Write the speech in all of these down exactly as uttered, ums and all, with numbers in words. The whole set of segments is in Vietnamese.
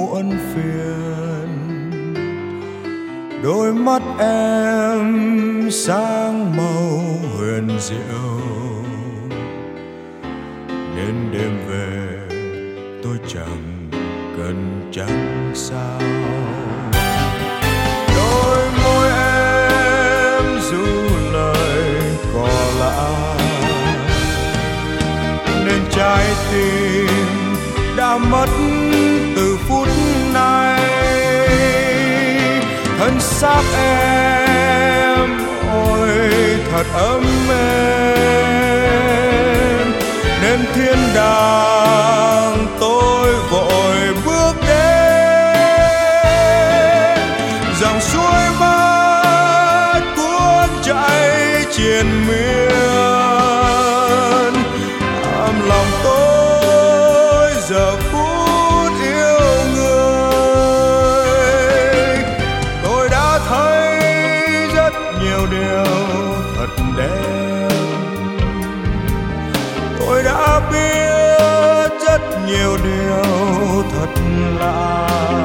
muộn phiền. Đôi mắt em sáng màu huyền diệu, nên đêm về tôi chẳng cần trăng sao. Đôi môi em ru lời cò lạ, nên trái tim đã mất từ phút này. Thân xác em ôi thật ấm êm, nên thiên đàng tôi vội bước đến. Dòng suối mắt cuốn chảy triền miên, ấm lòng tôi giờ phút yêu người. Tôi đã thấy rất nhiều điều thật đẹp, tôi đã biết rất nhiều điều thật lạ,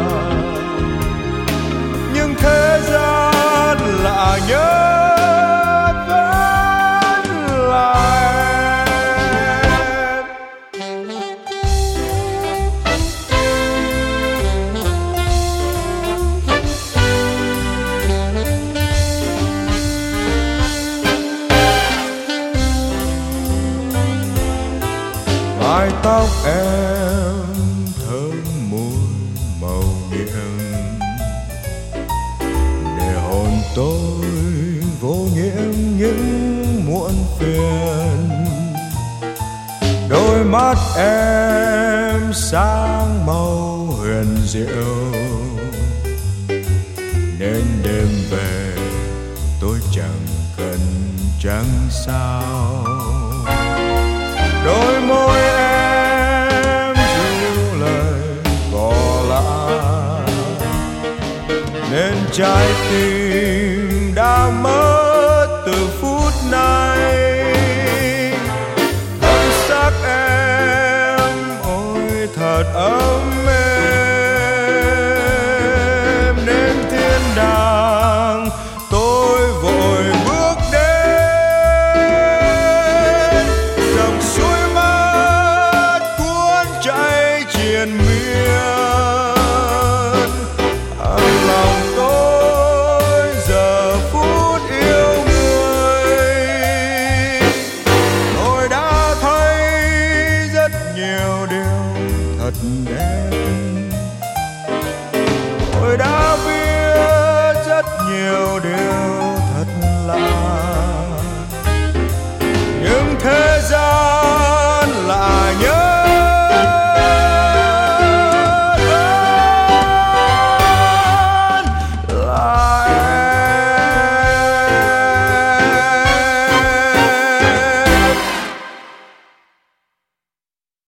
nhưng thế gian lạ nhất vẫn là em. Mái tóc em thơm mùi màu nhiệm, để hồn tôi vô nhiễm những muộn phiền. Đôi mắt em sáng màu huyền diệu, nên đêm về tôi chẳng cần trăng sao. Đôi môi em ru lời cò lạ, nên trái tim đã mất từ phút này. Thân xác em ôi thật ấm êm, nên thiên đàng tôi vội bước đến. Dòng suối mắt cuốn chảy triền miên, ấm lòng tôi giờ phút yêu người. Tôi đã thấy rất nhiều điều thật đẹp, tôi đã biết rất nhiều điều